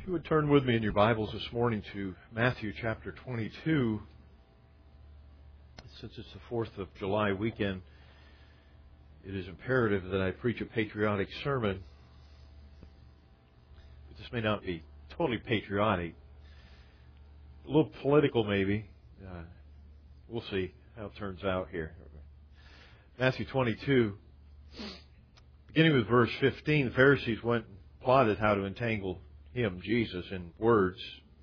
If you would turn with me in your Bibles this morning to Matthew chapter 22. Since it's the 4th of July weekend, it is imperative that I preach a patriotic sermon. But this may not be totally patriotic. A little political maybe. We'll see how it turns out here. Matthew 22, beginning with verse 15, the Pharisees went and plotted how to entangle Him, Jesus, in words.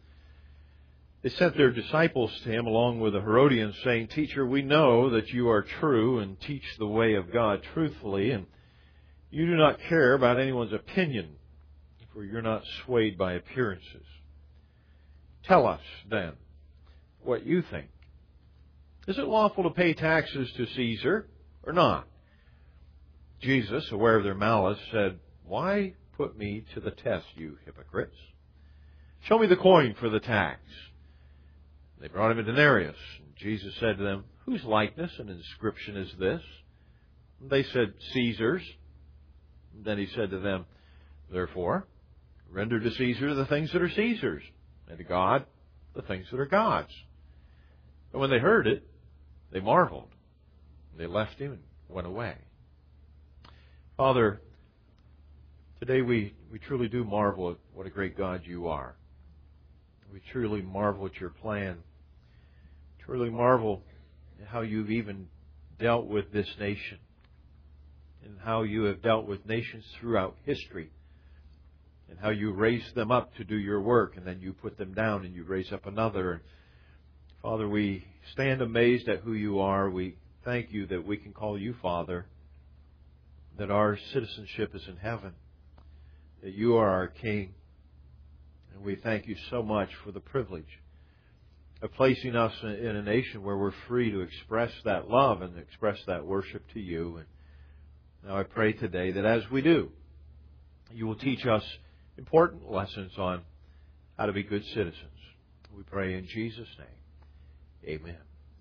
They sent their disciples to Him along with the Herodians, saying, "Teacher, we know that you are true and teach the way of God truthfully, and you do not care about anyone's opinion, for you're not swayed by appearances. Tell us, then, what you think. Is it lawful to pay taxes to Caesar or not?" Jesus, aware of their malice, said, "Why put me to the test, you hypocrites? Show me the coin for the tax." They brought him a denarius. And Jesus said to them, "Whose likeness and inscription is this?" And they said, "Caesar's." And then He said to them, "Therefore, render to Caesar the things that are Caesar's, and to God the things that are God's." And when they heard it, they marveled. They left Him and went away. Father, today we truly do marvel at what a great God You are. We truly marvel at Your plan. Truly marvel at how You've even dealt with this nation, and how You have dealt with nations throughout history, and how You raised them up to do Your work, and then You put them down and You raise up another. And Father, we stand amazed at who You are. We thank You that we can call You Father, that our citizenship is in heaven, that You are our King. And we thank You so much for the privilege of placing us in a nation where we're free to express that love and express that worship to You. And now I pray today that as we do, You will teach us important lessons on how to be good citizens. We pray in Jesus' name. Amen.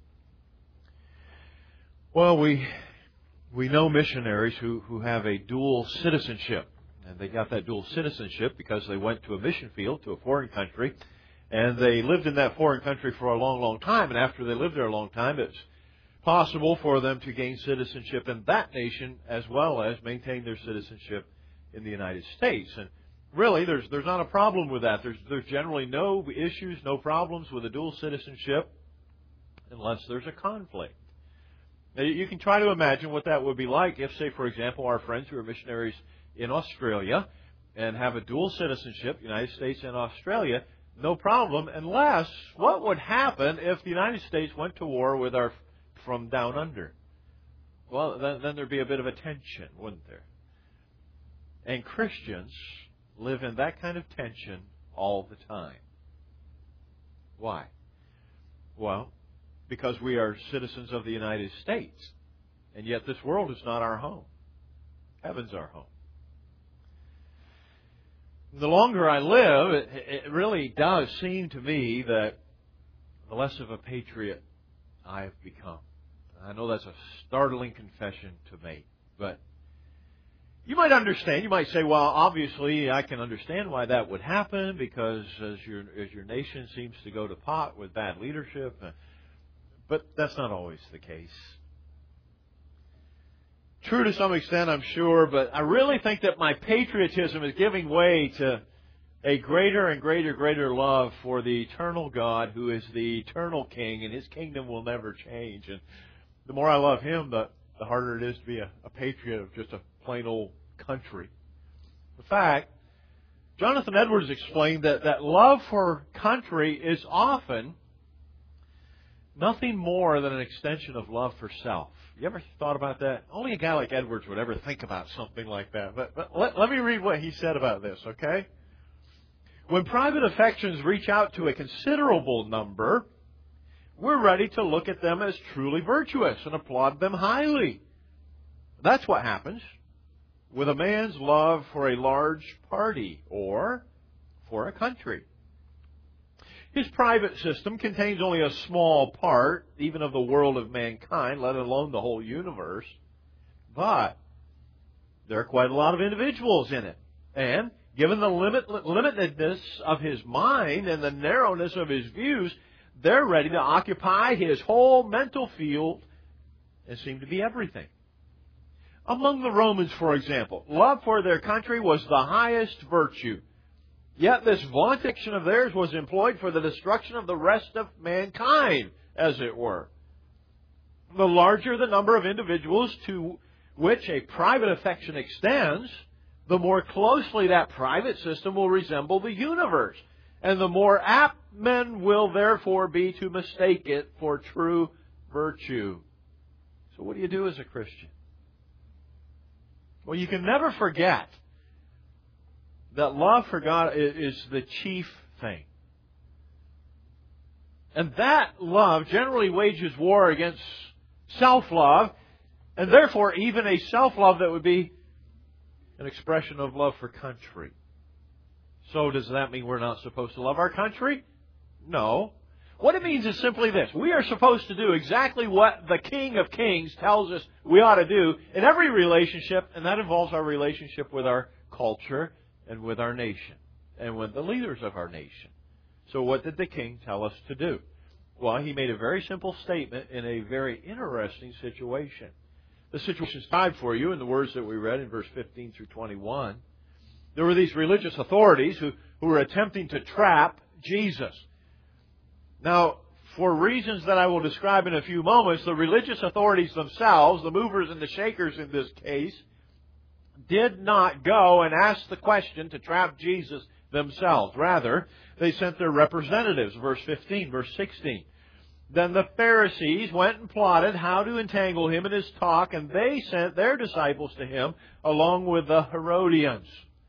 Well, we know missionaries who have a dual citizenship. And they got that dual citizenship because they went to a mission field, to a foreign country, and they lived in that foreign country for a long, long time. And after they lived there a long time, it's possible for them to gain citizenship in that nation as well as maintain their citizenship in the United States. And really, there's not a problem with that. There's generally no issues, no problems with a dual citizenship unless there's a conflict. Now, you can try to imagine what that would be like if, say, for example, our friends who are missionaries in Australia and have a dual citizenship, United States and Australia, no problem, unless what would happen if the United States went to war with our from down under? Well, then there'd be a bit of a tension, wouldn't there? And Christians live in that kind of tension all the time. Why? Well, because we are citizens of the United States, and yet this world is not our home. Heaven's our home. The longer I live, it really does seem to me that the less of a patriot I have become. I know that's a startling confession to make, but you might understand. You might say, well, obviously I can understand why that would happen, because as your nation seems to go to pot with bad leadership, but that's not always the case. True to some extent, I'm sure, but I really think that my patriotism is giving way to a greater and greater love for the eternal God who is the eternal King, and His kingdom will never change. And the more I love Him, the harder it is to be a patriot of just a plain old country. In fact, Jonathan Edwards explained that love for country is often nothing more than an extension of love for self. You ever thought about that? Only a guy like Edwards would ever think about something like that. But let me read what he said about this, okay? When private affections reach out to a considerable number, we're ready to look at them as truly virtuous and applaud them highly. That's what happens with a man's love for a large party or for a country. His private system contains only a small part, even of the world of mankind, let alone the whole universe. But there are quite a lot of individuals in it. And given the limitedness of his mind and the narrowness of his views, they're ready to occupy his whole mental field and seem to be everything. Among the Romans, for example, love for their country was the highest virtue. Yet this vaunted action of theirs was employed for the destruction of the rest of mankind, as it were. The larger the number of individuals to which a private affection extends, the more closely that private system will resemble the universe, and the more apt men will therefore be to mistake it for true virtue. So what do you do as a Christian? Well, you can never forget that love for God is the chief thing. And that love generally wages war against self-love, and therefore even a self-love that would be an expression of love for country. So does that mean we're not supposed to love our country? No. What it means is simply this. We are supposed to do exactly what the King of Kings tells us we ought to do in every relationship, and that involves our relationship with our culture and with our nation and with the leaders of our nation. So what did the King tell us to do? Well, he made a very simple statement in a very interesting situation. The situation is described for you in the words that we read in verse 15 through 21. There were these religious authorities who were attempting to trap Jesus. Now, for reasons that I will describe in a few moments, the religious authorities themselves, the movers and the shakers in this case, did not go and ask the question to trap Jesus themselves. Rather, they sent their representatives, verse 15, verse 16. Then the Pharisees went and plotted how to entangle him in his talk, and they sent their disciples to him along with the Herodians.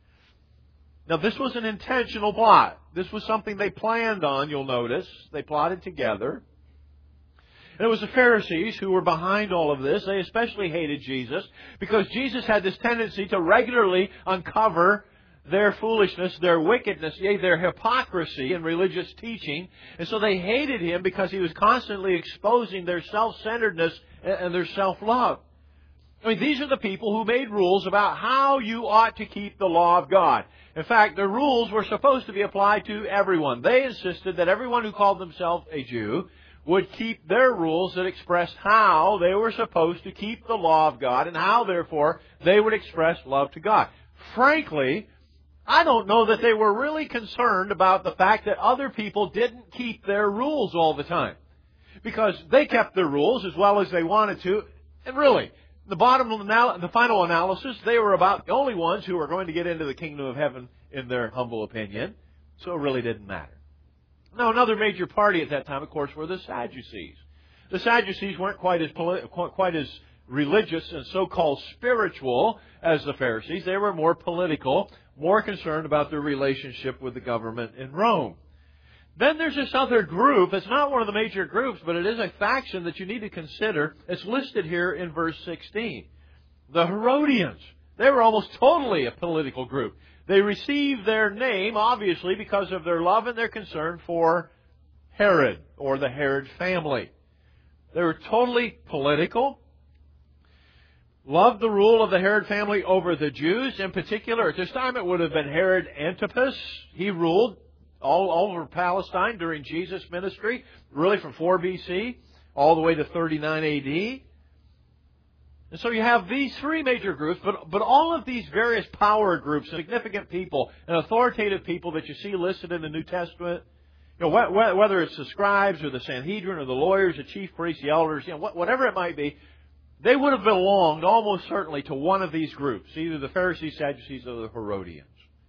Now, this was an intentional plot. This was something they planned on, you'll notice. They plotted together. And it was the Pharisees who were behind all of this. They especially hated Jesus because Jesus had this tendency to regularly uncover their foolishness, their wickedness, yea, their hypocrisy in religious teaching. And so they hated him because he was constantly exposing their self-centeredness and their self-love. I mean, these are the people who made rules about how you ought to keep the law of God. In fact, the rules were supposed to be applied to everyone. They insisted that everyone who called themselves a Jew would keep their rules that expressed how they were supposed to keep the law of God and how, therefore, they would express love to God. Frankly, I don't know that they were really concerned about the fact that other people didn't keep their rules all the time. Because they kept their rules as well as they wanted to. And really, the final analysis, they were about the only ones who were going to get into the kingdom of heaven in their humble opinion. So it really didn't matter. Now, another major party at that time, of course, were the Sadducees. The Sadducees weren't quite as religious and so-called spiritual as the Pharisees. They were more political, more concerned about their relationship with the government in Rome. Then there's this other group. It's not one of the major groups, but it is a faction that you need to consider. It's listed here in verse 16. The Herodians. They were almost totally a political group. They received their name, obviously, because of their love and their concern for Herod, or the Herod family. They were totally political. Loved the rule of the Herod family over the Jews. In particular, at this time, it would have been Herod Antipas. He ruled all over Palestine during Jesus' ministry, really from 4 BC all the way to 39 AD. And so you have these three major groups, but all of these various power groups, significant people and authoritative people that you see listed in the New Testament, you know, whether it's the scribes or the Sanhedrin or the lawyers, the chief priests, the elders, you know, whatever it might be, they would have belonged almost certainly to one of these groups, either the Pharisees, Sadducees, or the Herodians.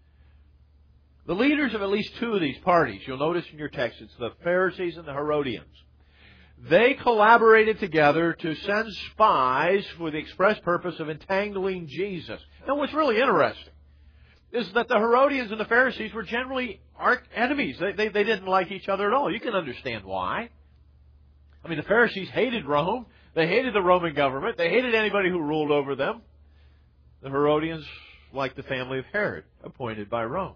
The leaders of at least two of these parties, you'll notice in your text, it's the Pharisees and the Herodians. They collaborated together to send spies for the express purpose of entangling Jesus. Now, what's really interesting is that the Herodians and the Pharisees were generally arch enemies. They didn't like each other at all. You can understand why. I mean, the Pharisees hated Rome. They hated the Roman government. They hated anybody who ruled over them. The Herodians liked the family of Herod, appointed by Rome.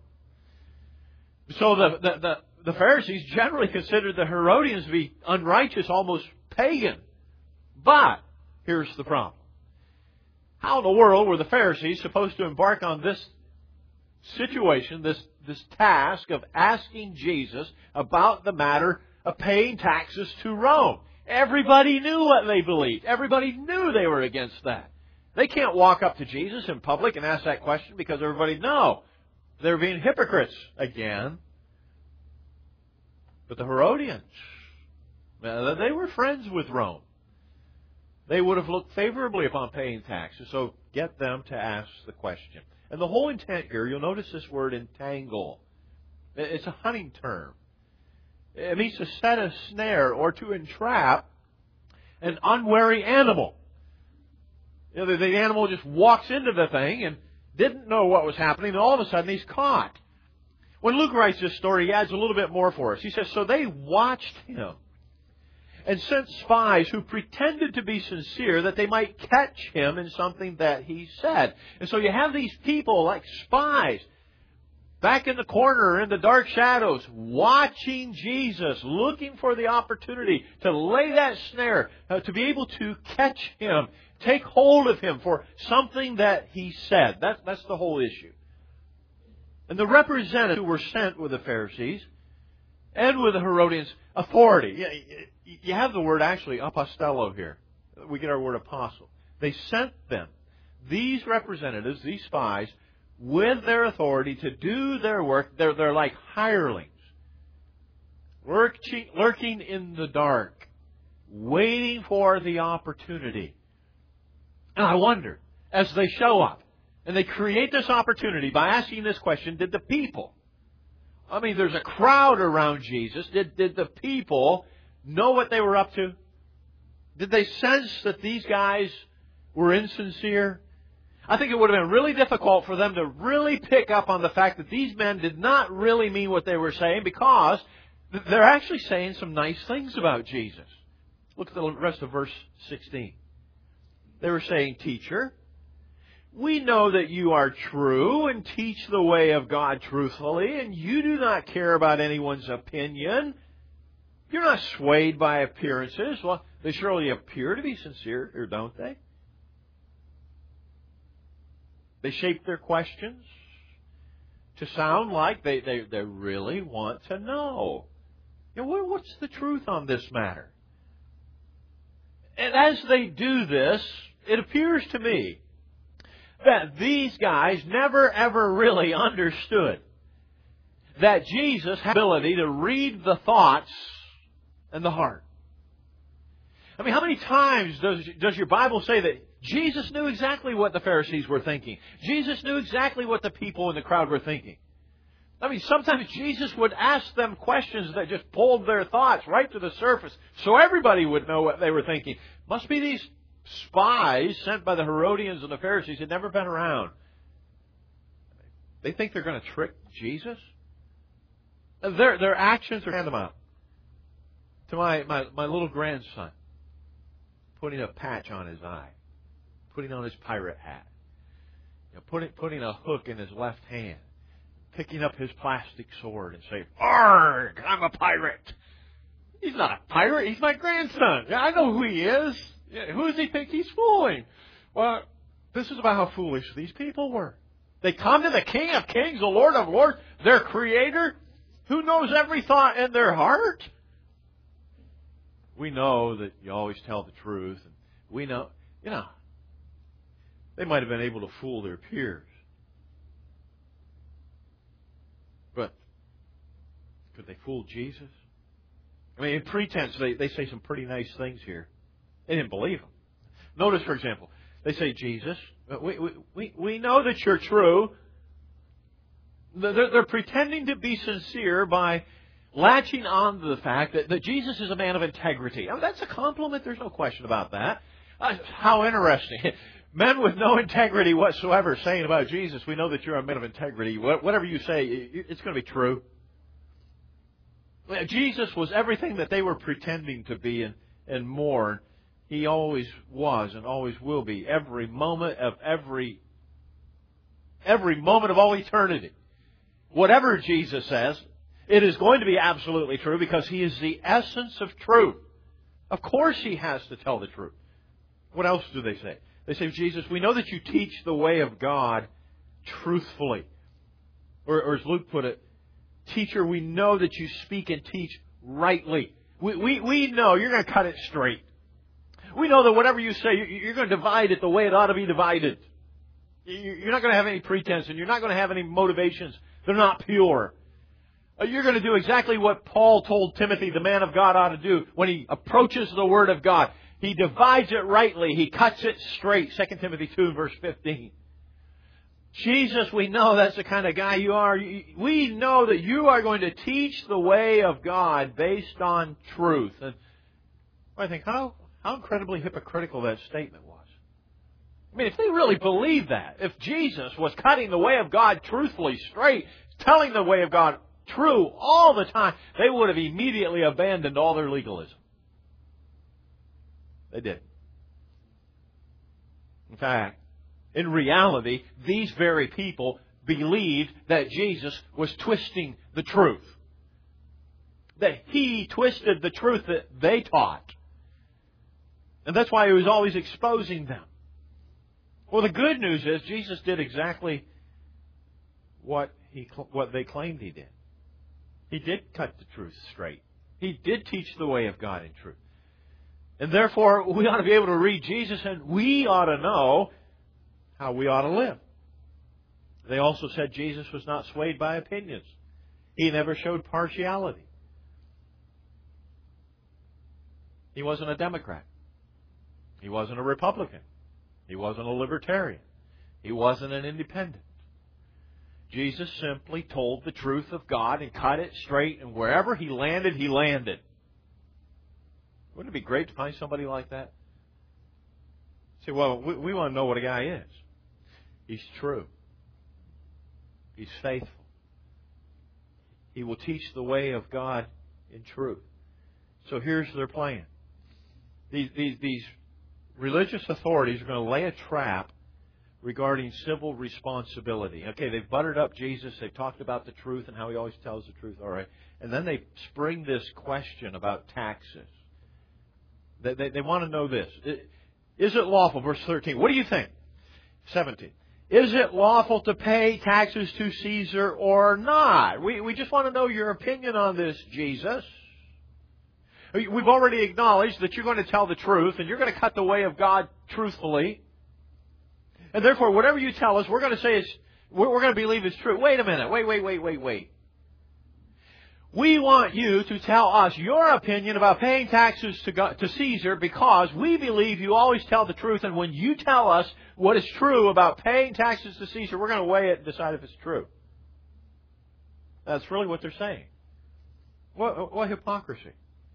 So the Pharisees generally considered the Herodians to be unrighteous, almost pagan. But here's the problem. How in the world were the Pharisees supposed to embark on this situation, this task of asking Jesus about the matter of paying taxes to Rome. Everybody knew what they believed. Everybody knew they were against that. They can't walk up to Jesus in public and ask that question because everybody knows they're being hypocrites again. But the Herodians, they were friends with Rome. They would have looked favorably upon paying taxes, so get them to ask the question. And the whole intent here, you'll notice this word entangle. It's a hunting term. It means to set a snare or to entrap an unwary animal. You know, the animal just walks into the thing and didn't know what was happening, and all of a sudden he's caught. When Luke writes this story, he adds a little bit more for us. He says, so they watched him and sent spies who pretended to be sincere that they might catch him in something that he said. And so you have these people like spies back in the corner in the dark shadows watching Jesus, looking for the opportunity to lay that snare, to be able to catch him, take hold of him for something that he said. That's the whole issue. And the representatives who were sent with the Pharisees and with the Herodians, authority. You have the word actually apostello here. We get our word apostle. They sent them, these representatives, these spies, with their authority to do their work. They're like hirelings, lurking in the dark, waiting for the opportunity. And I wonder, as they show up, and they create this opportunity by asking this question, did the people, there's a crowd around Jesus, did the people know what they were up to? Did they sense that these guys were insincere? I think it would have been really difficult for them to really pick up on the fact that these men did not really mean what they were saying, because they're actually saying some nice things about Jesus. Look at the rest of verse 16. They were saying, Teacher, we know that you are true and teach the way of God truthfully, and you do not care about anyone's opinion. You're not swayed by appearances. Well, they surely appear to be sincere, or don't they? They shape their questions to sound like they really want to know. You know, what's the truth on this matter? And as they do this, it appears to me that these guys never ever really understood that Jesus had the ability to read the thoughts and the heart. How many times does your Bible say that Jesus knew exactly what the Pharisees were thinking? Jesus knew exactly what the people in the crowd were thinking. Sometimes Jesus would ask them questions that just pulled their thoughts right to the surface so everybody would know what they were thinking. Must be these spies sent by the Herodians and the Pharisees had never been around. They think they're going to trick Jesus? Their actions are tantamount to my little grandson putting a patch on his eye, putting on his pirate hat, putting a hook in his left hand, picking up his plastic sword and saying, "Arrgh, I'm a pirate." He's not a pirate. He's my grandson. I know who he is. Who does he think he's fooling? Well, this is about how foolish these people were. They come to the King of Kings, the Lord of Lords, their Creator, who knows every thought in their heart. We know that you always tell the truth. And we know, they might have been able to fool their peers. But could they fool Jesus? In pretense, they say some pretty nice things here. They didn't believe him. Notice, for example, they say, Jesus, we know that you're true. They're pretending to be sincere by latching on to the fact that Jesus is a man of integrity. That's a compliment. There's no question about that. How interesting. Men with no integrity whatsoever saying about Jesus, we know that you're a man of integrity. Whatever you say, it's going to be true. Jesus was everything that they were pretending to be and more. He always was and always will be. Every moment of all eternity. Whatever Jesus says, it is going to be absolutely true because He is the essence of truth. Of course He has to tell the truth. What else do they say? They say, Jesus, we know that you teach the way of God truthfully. Or as Luke put it, Teacher, we know that you speak and teach rightly. We know you're going to cut it straight. We know that whatever you say, you're going to divide it the way it ought to be divided. You're not going to have any pretense, and you're not going to have any motivations. They're not pure. You're going to do exactly what Paul told Timothy, the man of God, ought to do when he approaches the Word of God. He divides it rightly. He cuts it straight. 2 Timothy 2, verse 15. Jesus, we know that's the kind of guy you are. We know that you are going to teach the way of God based on truth. And I think, how incredibly hypocritical that statement was. I mean, if they really believed that, if Jesus was cutting the way of God truthfully straight, telling the way of God true all the time, they would have immediately abandoned all their legalism. They did. In fact, in reality, these very people believed that Jesus was twisting the truth. That He twisted the truth that they taught. And that's why He was always exposing them. Well, the good news is Jesus did exactly what they claimed He did. He did cut the truth straight. He did teach the way of God in truth. And therefore, we ought to be able to read Jesus, and we ought to know how we ought to live. They also said Jesus was not swayed by opinions. He never showed partiality. He wasn't a Democrat. He wasn't a Republican. He wasn't a libertarian. He wasn't an independent. Jesus simply told the truth of God and cut it straight, and wherever He landed, He landed. Wouldn't it be great to find somebody like that? Say, well, we want to know what a guy is. He's true. He's faithful. He will teach the way of God in truth. So here's their plan. These religious authorities are going to lay a trap regarding civil responsibility. Okay, they've buttered up Jesus. They've talked about the truth and how He always tells the truth. All right. And then they spring this question about taxes. They want to know this. Is it lawful? Verse 13. What do you think? 17. Is it lawful to pay taxes to Caesar or not? We just want to know your opinion on this, Jesus. We've already acknowledged that you're going to tell the truth and you're going to cut the way of God truthfully. And therefore, whatever you tell us, we're going to say we're going to believe it's true. Wait a minute. Wait. We want you to tell us your opinion about paying taxes to Caesar because we believe you always tell the truth, and when you tell us what is true about paying taxes to Caesar, we're going to weigh it and decide if it's true. That's really what they're saying. What hypocrisy.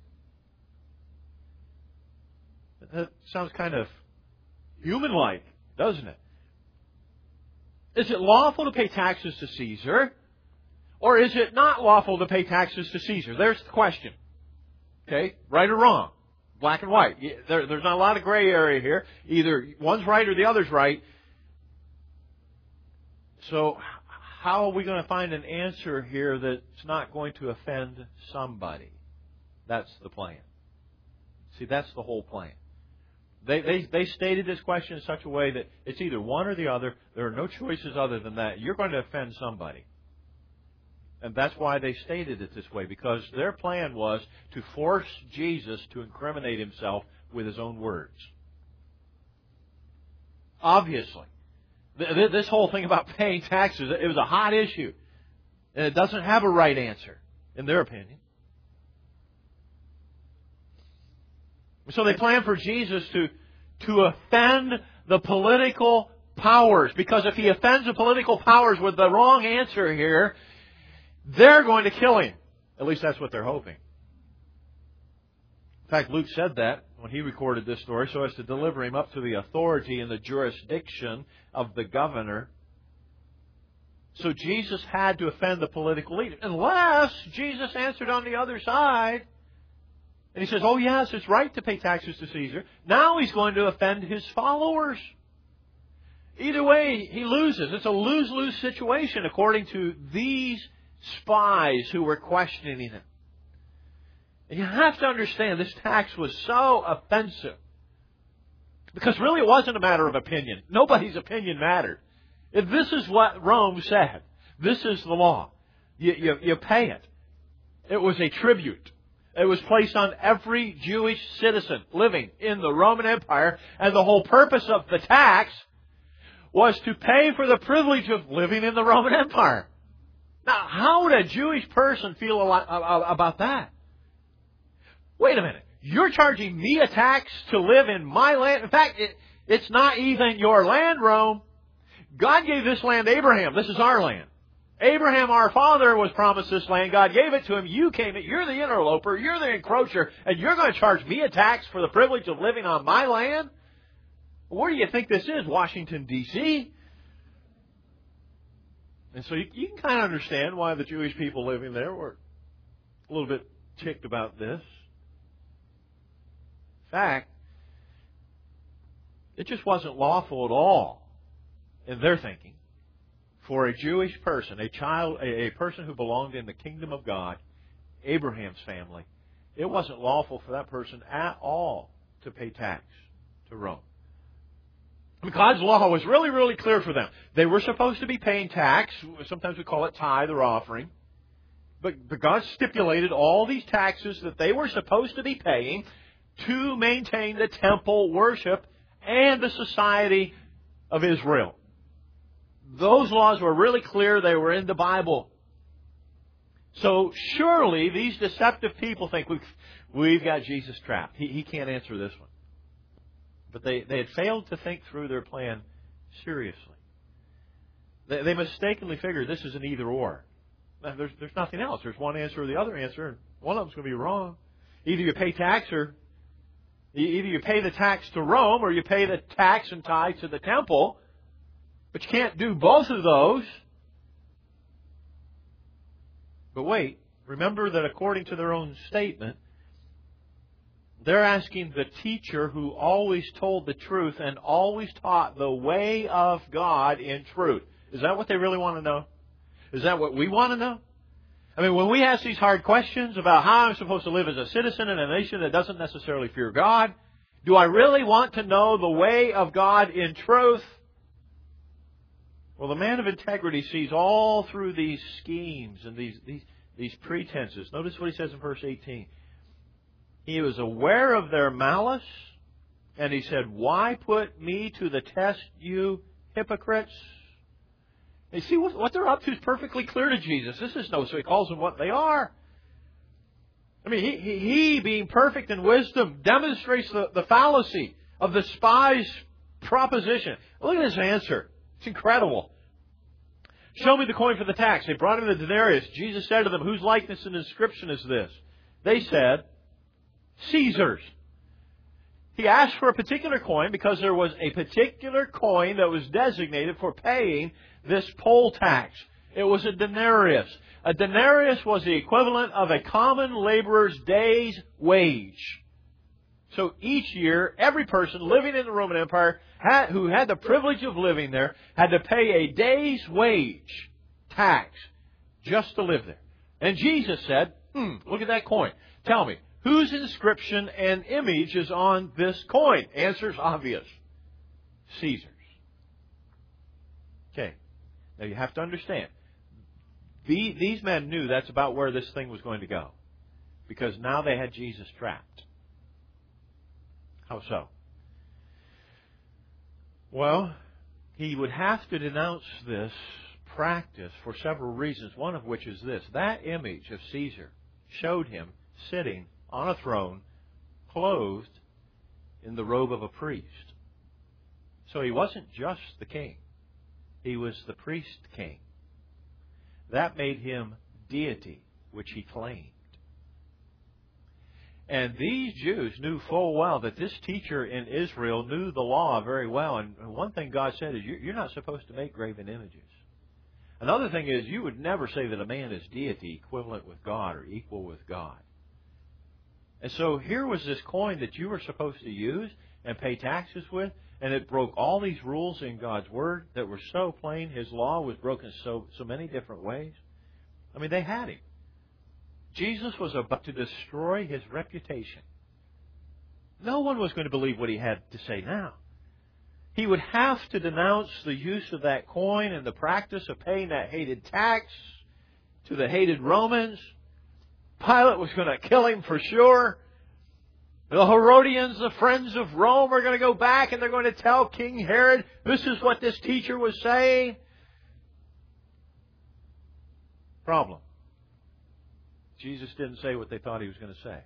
That sounds kind of human-like, doesn't it? Is it lawful to pay taxes to Caesar? Or is it not lawful to pay taxes to Caesar? There's the question. Okay? Right or wrong? Black and white. There's not a lot of gray area here. Either one's right or the other's right. So how are we going to find an answer here that's not going to offend somebody? That's the plan. See, that's the whole plan. They stated this question in such a way that it's either one or the other. There are no choices other than that. You're going to offend somebody. And that's why they stated it this way, because their plan was to force Jesus to incriminate Himself with His own words. Obviously. This whole thing about paying taxes, it was a hot issue. And it doesn't have a right answer, in their opinion. So they planned for Jesus to offend the political powers, because if He offends the political powers with the wrong answer here, they're going to kill Him. At least that's what they're hoping. In fact, Luke said that when he recorded this story so as to deliver Him up to the authority and the jurisdiction of the governor. So Jesus had to offend the political leader. Unless Jesus answered on the other side. And He says, oh yes, it's right to pay taxes to Caesar. Now He's going to offend His followers. Either way, He loses. It's a lose-lose situation according to these spies who were questioning Him. And you have to understand this tax was so offensive. Because really it wasn't a matter of opinion. Nobody's opinion mattered. If this is what Rome said, This is the law. You pay it. It was a tribute. It was placed on every Jewish citizen living in the Roman Empire, and the whole purpose of the tax was to pay for the privilege of living in the Roman Empire. Now, how would a Jewish person feel about that? Wait a minute. You're charging me a tax to live in my land? In fact, it's not even your land, Rome. God gave this land to Abraham. This is our land. Abraham, our father, was promised this land. God gave it to him. You came in. You're the interloper. You're the encroacher. And you're going to charge me a tax for the privilege of living on my land? Where do you think this is? Washington, D.C.? And so you can kind of understand why the Jewish people living there were a little bit ticked about this. In fact, it just wasn't lawful at all in their thinking for a Jewish person, a person who belonged in the kingdom of God, Abraham's family. It wasn't lawful for that person at all to pay tax to Rome. God's law was really, really clear for them. They were supposed to be paying tax. Sometimes we call it tithe or offering. But God stipulated all these taxes that they were supposed to be paying to maintain the temple worship and the society of Israel. Those laws were really clear. They were in the Bible. So surely these deceptive people think we've got Jesus trapped. He can't answer this one. But they had failed to think through their plan seriously. They mistakenly figured this is an either-or. There's nothing else. There's one answer or the other answer, and one of them's going to be wrong. Either you pay tax either you pay the tax to Rome or you pay the tax and tithe to the temple. But you can't do both of those. But wait, remember that according to their own statement, they're asking the teacher who always told the truth and always taught the way of God in truth. Is that what they really want to know? Is that what we want to know? I mean, when we ask these hard questions about how I'm supposed to live as a citizen in a nation that doesn't necessarily fear God, do I really want to know the way of God in truth? Well, the man of integrity sees all through these schemes and these pretenses. Notice what he says in verse 18. He was aware of their malice, and he said, "Why put me to the test, you hypocrites?" You see, what they're up to is perfectly clear to Jesus. This is so he calls them what they are. I mean, he being perfect in wisdom, demonstrates the fallacy of the spy's proposition. Look at his answer. It's incredible. "Show me the coin for the tax." They brought him the denarius. Jesus said to them, "Whose likeness and inscription is this?" They said, "Caesar's." He asked for a particular coin because there was a particular coin that was designated for paying this poll tax. It was a denarius. A denarius was the equivalent of a common laborer's day's wage. So each year, every person living in the Roman Empire who had the privilege of living there had to pay a day's wage tax just to live there. And Jesus said, look at that coin. Tell me, whose inscription and image is on this coin? Answer's obvious. Caesar's. Okay. Now you have to understand. These men knew that's about where this thing was going to go. Because now they had Jesus trapped. How so? Well, he would have to denounce this practice for several reasons, one of which is this. That image of Caesar showed him sitting on a throne, clothed in the robe of a priest. So he wasn't just the king. He was the priest king. That made him deity, which he claimed. And these Jews knew full well that this teacher in Israel knew the law very well. And one thing God said is, you're not supposed to make graven images. Another thing is, you would never say that a man is deity, equivalent with God or equal with God. And so here was this coin that you were supposed to use and pay taxes with, and it broke all these rules in God's Word that were so plain. His law was broken so many different ways. I mean, they had him. Jesus was about to destroy his reputation. No one was going to believe what he had to say now. he would have to denounce the use of that coin and the practice of paying that hated tax to the hated Romans. Pilate was going to kill him for sure. The Herodians, the friends of Rome, are going to go back and they're going to tell King Herod, this is what this teacher was saying. Problem. Jesus didn't say what they thought he was going to say.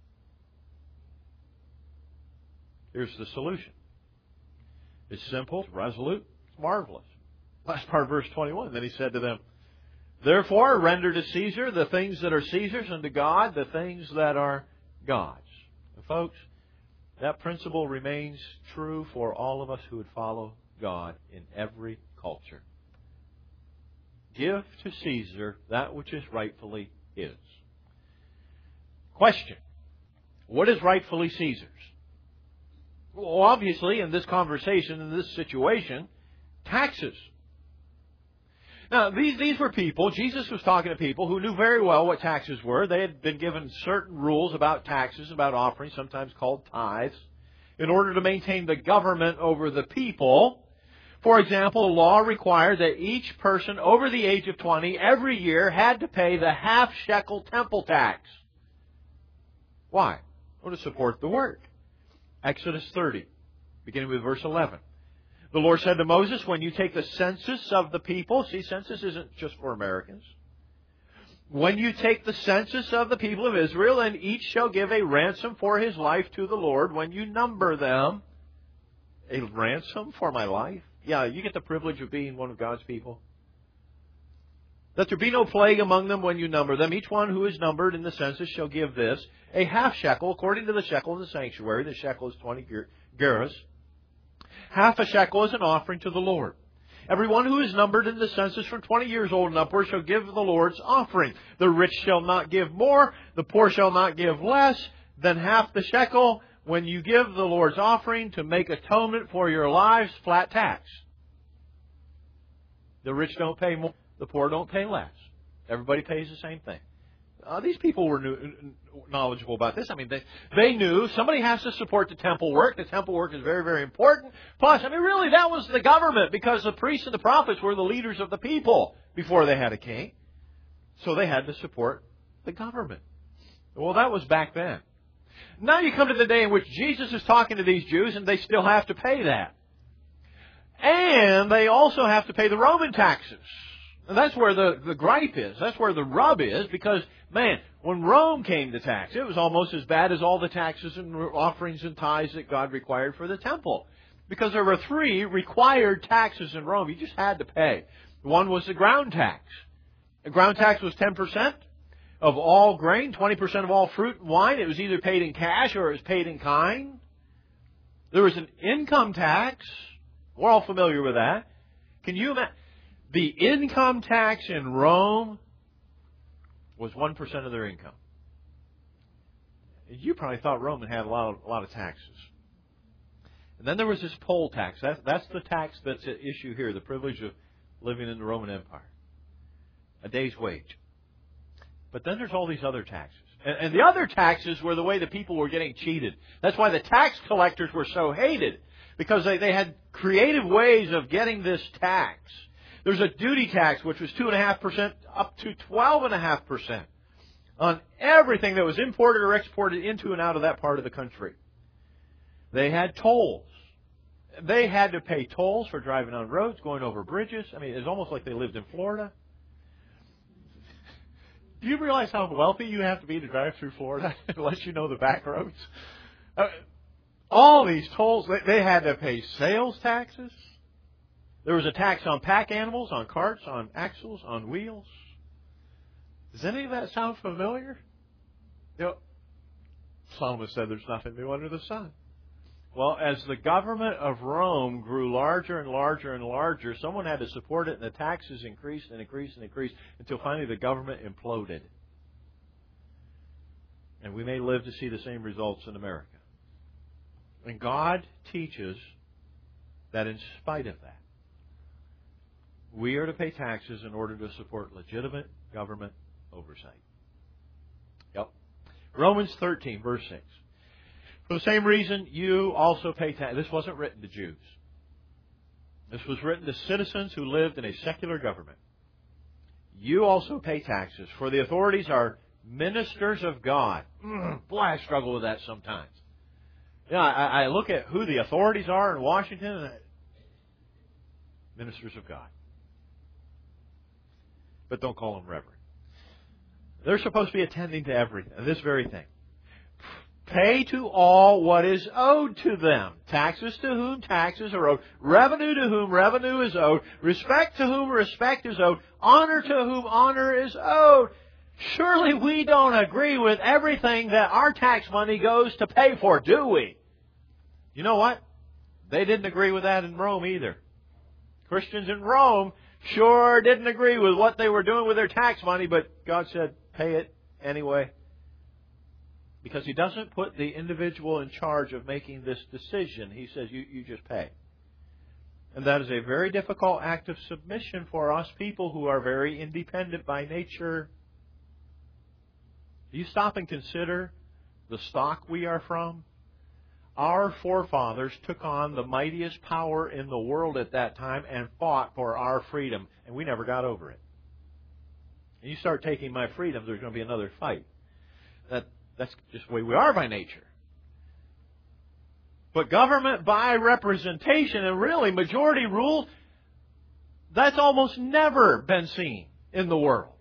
Here's the solution. It's simple, it's resolute, it's marvelous. Last part of verse 21. Then he said to them, therefore, render to Caesar the things that are Caesar's, and to God the things that are God's. And folks, that principle remains true for all of us who would follow God in every culture. Give to Caesar that which is rightfully his. Question. What is rightfully Caesar's? Well, obviously, in this conversation, in this situation, taxes. Now, these were people, Jesus was talking to people who knew very well what taxes were. They had been given certain rules about taxes, about offerings, sometimes called tithes, in order to maintain the government over the people. For example, the law required that each person over the age of 20 every year had to pay the half-shekel temple tax. Why? Well, to support the work. Exodus 30, beginning with verse 11. The Lord said to Moses, when you take the census of the people, see, census isn't just for Americans. When you take the census of the people of Israel, and each shall give a ransom for his life to the Lord, when you number them, a ransom for my life? Yeah, you get the privilege of being one of God's people. That there be no plague among them when you number them. Each one who is numbered in the census shall give this, a half shekel, according to the shekel of the sanctuary. The shekel is 20 gerahs. Half a shekel is an offering to the Lord. Everyone who is numbered in the census from 20 years old and upward shall give the Lord's offering. The rich shall not give more, the poor shall not give less than half the shekel. When you give the Lord's offering to make atonement for your lives, flat tax. The rich don't pay more, the poor don't pay less. Everybody pays the same thing. These people were knowledgeable about this. I mean, they knew somebody has to support the temple work. The temple work is very, very important. Plus, I mean, really, that was the government, because the priests and the prophets were the leaders of the people before they had a king. So they had to support the government. Well, that was back then. Now you come to the day in which Jesus is talking to these Jews, and they still have to pay that. And they also have to pay the Roman taxes. And that's where the gripe is. That's where the rub is, because, man, when Rome came to tax, it was almost as bad as all the taxes and offerings and tithes that God required for the temple. Because there were 3 required taxes in Rome you just had to pay. One was the ground tax. The ground tax was 10% of all grain, 20% of all fruit and wine. It was either paid in cash or it was paid in kind. There was an income tax. We're all familiar with that. Can you imagine? The income tax in Rome was 1% of their income. You probably thought Rome had a lot of taxes. And then there was this poll tax. That's the tax that's at issue here, the privilege of living in the Roman Empire. A day's wage. But then there's all these other taxes. And the other taxes were the way the people were getting cheated. That's why the tax collectors were so hated, because they had creative ways of getting this tax. There's a duty tax, which was 2.5% up to 12.5% on everything that was imported or exported into and out of that part of the country. They had tolls. They had to pay tolls for driving on roads, going over bridges. I mean, it's almost like they lived in Florida. Do you realize how wealthy you have to be to drive through Florida, unless you know the back roads? All these tolls, they had to pay sales taxes. There was a tax on pack animals, on carts, on axles, on wheels. Does any of that sound familiar? You know, Solomon said there's nothing new under the sun. Well, as the government of Rome grew larger and larger and larger, someone had to support it, and the taxes increased and increased and increased until finally the government imploded. And we may live to see the same results in America. And God teaches that in spite of that, we are to pay taxes in order to support legitimate government oversight. Yep. Romans 13, verse 6. For the same reason, you also pay taxes. This wasn't written to Jews. This was written to citizens who lived in a secular government. You also pay taxes, for the authorities are ministers of God. Boy, I struggle with that sometimes. You know, I look at who the authorities are in Washington, and ministers of God. But don't call them reverend. They're supposed to be attending to everything, this very thing. Pay to all what is owed to them. Taxes to whom taxes are owed. Revenue to whom revenue is owed. Respect to whom respect is owed. Honor to whom honor is owed. Surely we don't agree with everything that our tax money goes to pay for, do we? You know what? They didn't agree with that in Rome either. Christians in Rome sure didn't agree with what they were doing with their tax money, but God said, pay it anyway. Because He doesn't put the individual in charge of making this decision. He says, you just pay. And that is a very difficult act of submission for us people who are very independent by nature. Do you stop and consider the stock we are from? Our forefathers took on the mightiest power in the world at that time and fought for our freedom, and we never got over it. And you start taking my freedom, there's going to be another fight. That's just the way we are by nature. But government by representation and really majority rule, that's almost never been seen in the world.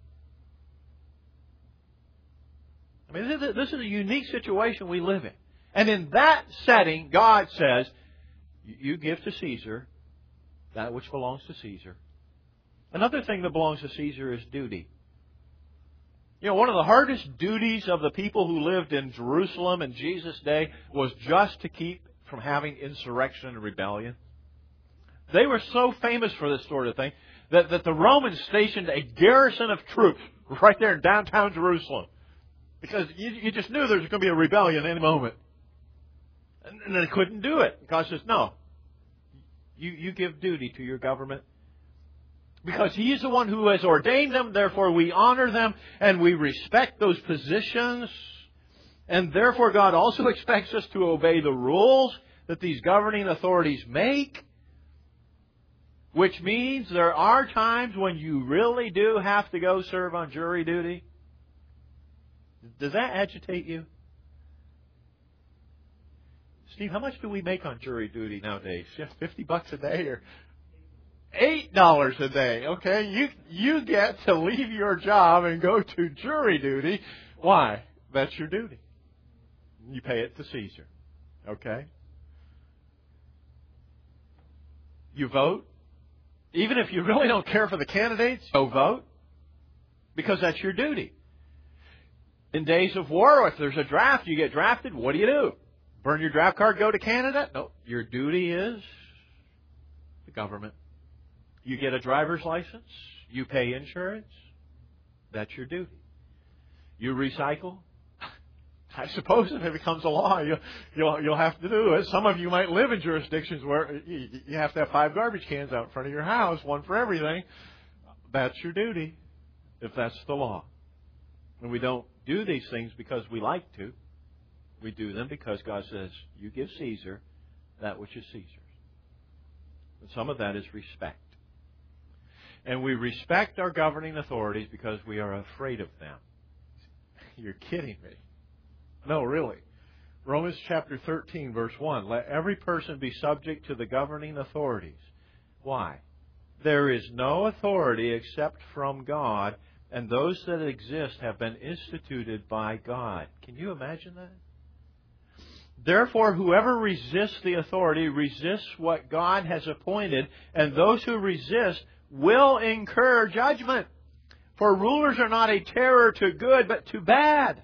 I mean, this is a unique situation we live in. And in that setting, God says, you give to Caesar that which belongs to Caesar. Another thing that belongs to Caesar is duty. You know, one of the hardest duties of the people who lived in Jerusalem in Jesus' day was just to keep from having insurrection and rebellion. They were so famous for this sort of thing that the Romans stationed a garrison of troops right there in downtown Jerusalem. Because you just knew there was going to be a rebellion any moment. And they couldn't do it. God says, no, you give duty to your government. Because He is the one who has ordained them, therefore we honor them and we respect those positions. And therefore God also expects us to obey the rules that these governing authorities make. Which means there are times when you really do have to go serve on jury duty. Does that agitate you? Steve, how much do we make on jury duty nowadays? Just $50 a day or $8 a day? Okay, you get to leave your job and go to jury duty. Why? That's your duty. You pay it to Caesar. Okay? You vote. Even if you really don't care for the candidates, go vote. Because that's your duty. In days of war, if there's a draft, you get drafted, what do? Burn your draft card, go to Canada? No. Your duty is the government. You get a driver's license. You pay insurance. That's your duty. You recycle. I suppose if it becomes a law, you'll have to do it. Some of you might live in jurisdictions where you have to have 5 garbage cans out in front of your house, one for everything. That's your duty, if that's the law. And we don't do these things because we like to. We do them because God says, you give Caesar that which is Caesar's. And some of that is respect. And we respect our governing authorities because we are afraid of them. You're kidding me. No, really. Romans chapter 13, verse 1. Let every person be subject to the governing authorities. Why? There is no authority except from God, and those that exist have been instituted by God. Can you imagine that? Therefore, whoever resists the authority resists what God has appointed, and those who resist will incur judgment. For rulers are not a terror to good, but to bad.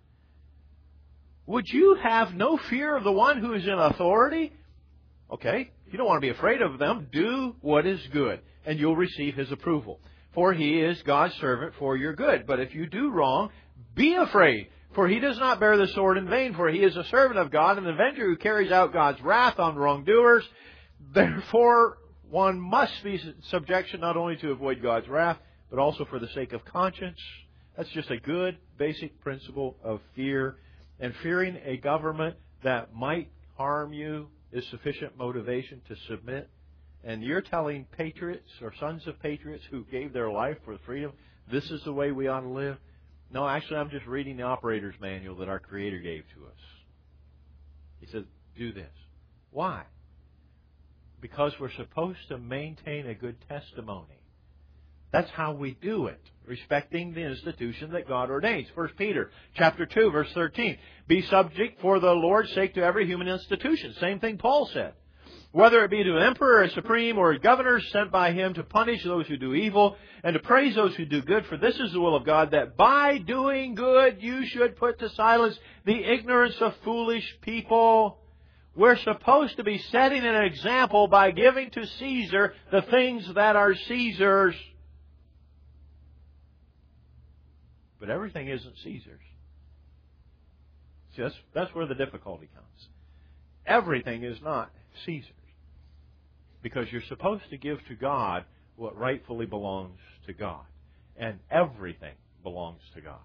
Would you have no fear of the one who is in authority? Okay, if you don't want to be afraid of them, do what is good, and you'll receive His approval. For He is God's servant for your good. But if you do wrong, be afraid. For He does not bear the sword in vain, for He is a servant of God, an avenger who carries out God's wrath on wrongdoers. Therefore, one must be in subjection not only to avoid God's wrath, but also for the sake of conscience. That's just a good, basic principle of fear. And fearing a government that might harm you is sufficient motivation to submit And you're telling patriots or sons of patriots who gave their life for freedom, this is the way we ought to live? No, actually, I'm just reading the operator's manual that our Creator gave to us. He said, do this. Why? Because we're supposed to maintain a good testimony. That's how we do it, respecting the institution that God ordains. 1 Peter chapter 2, verse 13. Be subject for the Lord's sake to every human institution. Same thing Paul said. Whether it be to an emperor, a supreme, or a governor sent by him to punish those who do evil and to praise those who do good, for this is the will of God, that by doing good you should put to silence the ignorance of foolish people. We're supposed to be setting an example by giving to Caesar the things that are Caesar's. But everything isn't Caesar's. See, that's where the difficulty comes. Everything is not Caesar's. Because you're supposed to give to God what rightfully belongs to God. And everything belongs to God.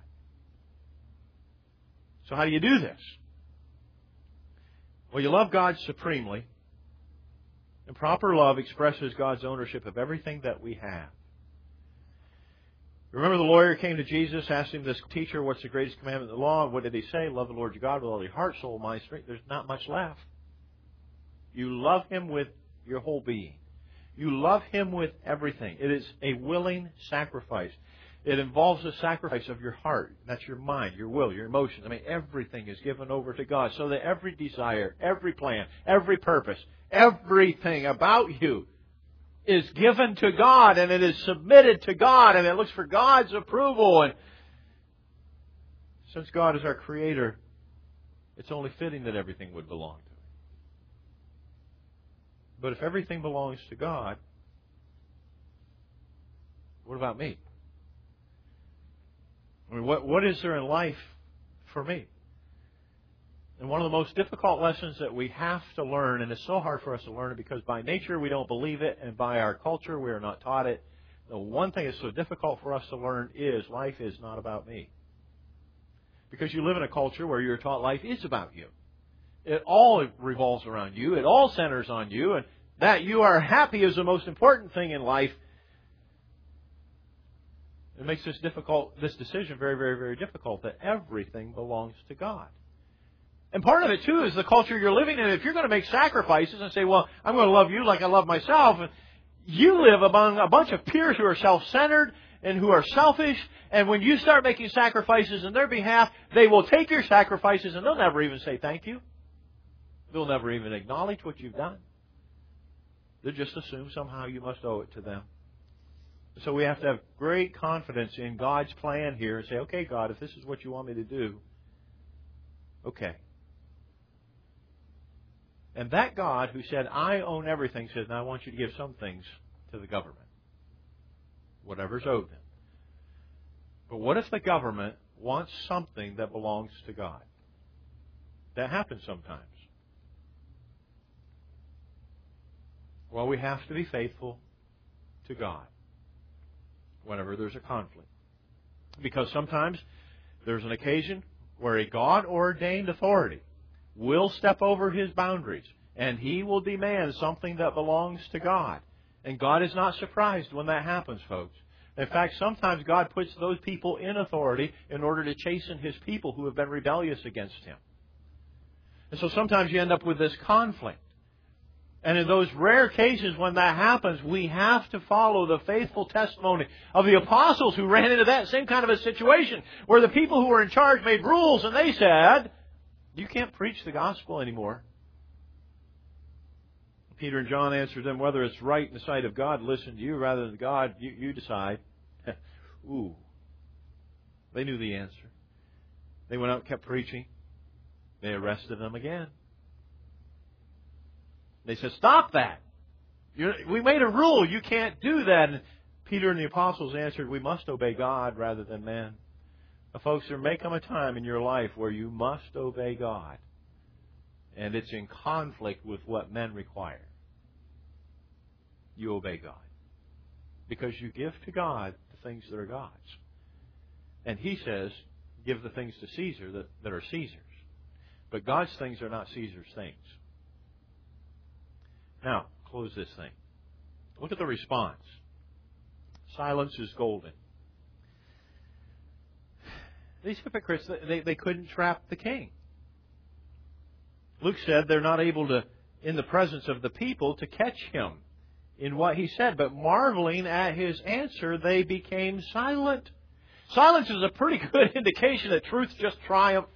So how do you do this? Well, you love God supremely. And proper love expresses God's ownership of everything that we have. Remember the lawyer came to Jesus, asked him, this teacher, what's the greatest commandment in the law? And what did he say? Love the Lord your God with all your heart, soul, mind, strength. There's not much left. You love Him with your whole being. You love Him with everything. It is a willing sacrifice. It involves a sacrifice of your heart. That's your mind, your will, your emotions. I mean, everything is given over to God so that every desire, every plan, every purpose, everything about you is given to God, and it is submitted to God, and it looks for God's approval. And since God is our Creator, it's only fitting that everything would belong to Him. But if everything belongs to God, what about me? I mean, what is there in life for me? And one of the most difficult lessons that we have to learn, and it's so hard for us to learn it because by nature we don't believe it, and by our culture we are not taught it. The one thing that's so difficult for us to learn is life is not about me. Because you live in a culture where you're taught life is about you. It all revolves around you. It all centers on you. And that you are happy is the most important thing in life. It makes this decision very, very, very difficult, that everything belongs to God. And part of it, too, is the culture you're living in. If you're going to make sacrifices and say, well, I'm going to love you like I love myself, you live among a bunch of peers who are self-centered and who are selfish, and when you start making sacrifices in their behalf, they will take your sacrifices and they'll never even say thank you. They'll never even acknowledge what you've done. They'll just assume somehow you must owe it to them. So we have to have great confidence in God's plan here and say, okay, God, if this is what you want me to do, okay. And that God who said, I own everything, says, now I want you to give some things to the government. Whatever's owed them. But what if the government wants something that belongs to God? That happens sometimes. Well, we have to be faithful to God whenever there's a conflict. Because sometimes there's an occasion where a God-ordained authority will step over His boundaries, and He will demand something that belongs to God. And God is not surprised when that happens, folks. In fact, sometimes God puts those people in authority in order to chasten His people who have been rebellious against Him. And so sometimes you end up with this conflict. And in those rare cases when that happens, we have to follow the faithful testimony of the apostles who ran into that same kind of a situation where the people who were in charge made rules and they said, you can't preach the gospel anymore. Peter and John answered them, whether it's right in the sight of God to listen to you rather than God, you decide. Ooh. They knew the answer. They went out and kept preaching. They arrested them again. They said, stop that. We made a rule. You can't do that. And Peter and the apostles answered, we must obey God rather than men. Now, folks, there may come a time in your life where you must obey God. And it's in conflict with what men require. You obey God. Because you give to God the things that are God's. And He says, give the things to Caesar that are Caesar's. But God's things are not Caesar's things. Now, close this thing. Look at the response. Silence is golden. These hypocrites, they couldn't trap the king. Luke said they're not able to, in the presence of the people, to catch him in what he said. But marveling at his answer, they became silent. Silence is a pretty good indication that truth just triumphed.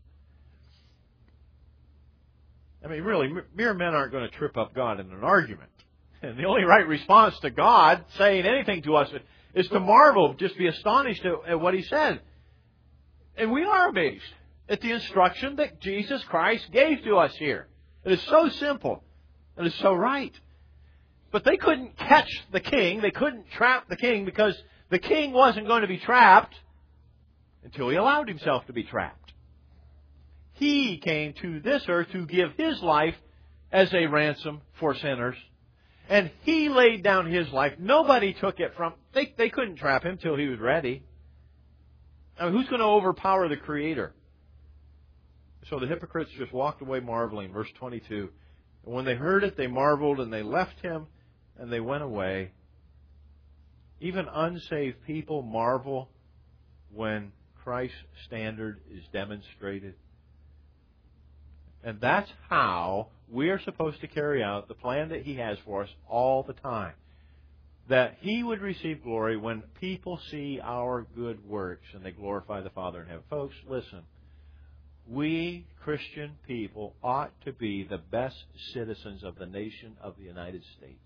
I mean, really, mere men aren't going to trip up God in an argument. And the only right response to God saying anything to us is to marvel, just be astonished at what He said. And we are amazed at the instruction that Jesus Christ gave to us here. It is so simple. It is so right. But they couldn't catch the king. They couldn't trap the king because the king wasn't going to be trapped until he allowed himself to be trapped. He came to this earth to give His life as a ransom for sinners. And He laid down His life. Nobody took it from... They couldn't trap Him till He was ready. I mean, who's going to overpower the Creator? So the hypocrites just walked away marveling. Verse 22. And when they heard it, they marveled and they left Him and they went away. Even unsaved people marvel when Christ's standard is demonstrated. And that's how we are supposed to carry out the plan that He has for us all the time. That He would receive glory when people see our good works and they glorify the Father in heaven. Folks, listen. We Christian people ought to be the best citizens of the nation of the United States.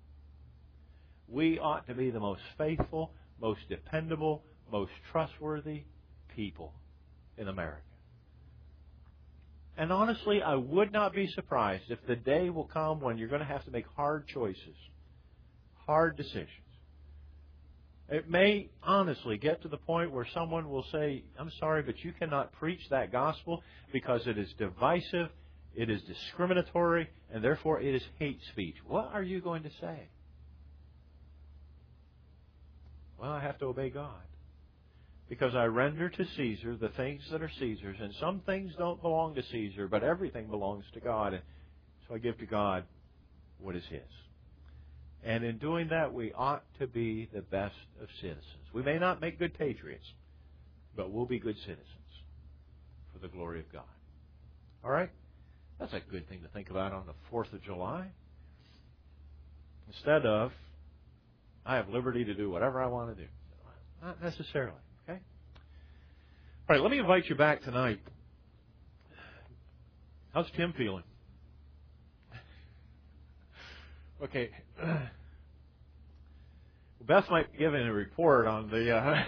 We ought to be the most faithful, most dependable, most trustworthy people in America. And honestly, I would not be surprised if the day will come when you're going to have to make hard choices, hard decisions. It may honestly get to the point where someone will say, I'm sorry, but you cannot preach that gospel because it is divisive, it is discriminatory, and therefore it is hate speech. What are you going to say? Well, I have to obey God. Because I render to Caesar the things that are Caesar's, and some things don't belong to Caesar, but everything belongs to God. And so I give to God what is His. And in doing that, we ought to be the best of citizens. We may not make good patriots, but we'll be good citizens for the glory of God. All right? That's a good thing to think about on the 4th of July. Instead of, I have liberty to do whatever I want to do. Not necessarily. Okay? All right, let me invite you back tonight. How's Tim feeling? Okay. Beth might give in a report on the...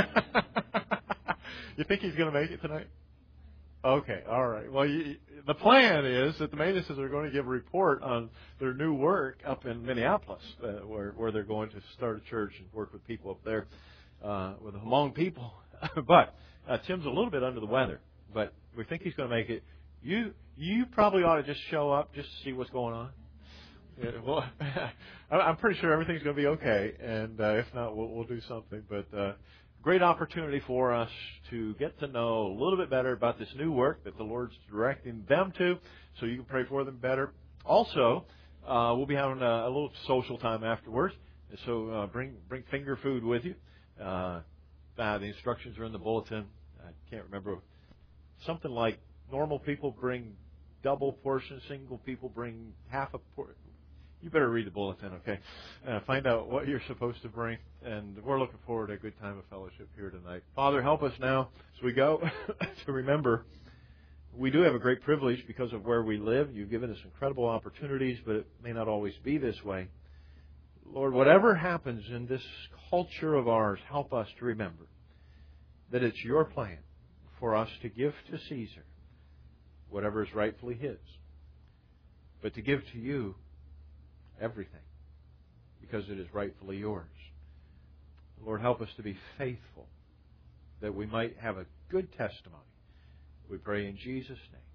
You think he's going to make it tonight? Okay, all right. Well, the plan is that the Manises are going to give a report on their new work up in Minneapolis, where they're going to start a church and work with people up there, with the Hmong people. But Tim's a little bit under the weather, but we think he's going to make it. You probably ought to just show up just to see what's going on. Yeah, well, I'm pretty sure everything's going to be okay, and if not, we'll do something. But great opportunity for us to get to know a little bit better about this new work that the Lord's directing them to, so you can pray for them better. Also, we'll be having a little social time afterwards, so bring finger food with you. The instructions are in the bulletin. I can't remember. Something like normal people bring double portions, single people bring half a portion. You better read the bulletin, okay? Find out what you're supposed to bring. And we're looking forward to a good time of fellowship here tonight. Father, help us now as we go to remember we do have a great privilege because of where we live. You've given us incredible opportunities, but it may not always be this way. Lord, whatever happens in this culture of ours, help us to remember that it's your plan for us to give to Caesar whatever is rightfully his, but to give to you everything, because it is rightfully yours. Lord, help us to be faithful, that we might have a good testimony. We pray in Jesus' name.